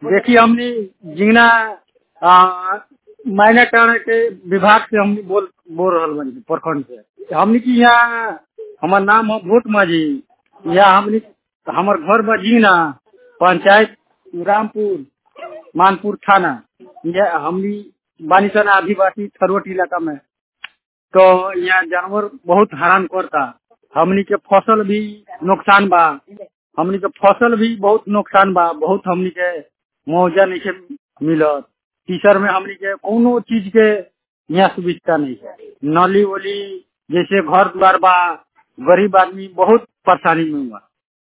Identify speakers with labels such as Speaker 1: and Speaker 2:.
Speaker 1: देखिए हमने जिंगना मायना टाणे के विभाग से हम बोल रहल बानी प्रखंड से। हमने की यहाँ हमार नाम है भोट माझी। यहाँ हमने हमार घर बा जिंगना पंचायत रामपुर मानपुर थाना। यह हमनी बानिसन आदिवासी थरवट इलाका में। तो यहाँ जानवर बहुत हैरान करता। हमनी के फसल भी नुकसान बा। हमनी के फसल भी बहुत नुकसान बा। बहुत हमनी के मुआवजा नहीं के मिलत। तीसर में हमनी के कोनो चीज के यहाँ सुविधा नहीं है। नली वली जैसे घर द्वार बा, गरीब आदमी बहुत परेशानी में हुआ।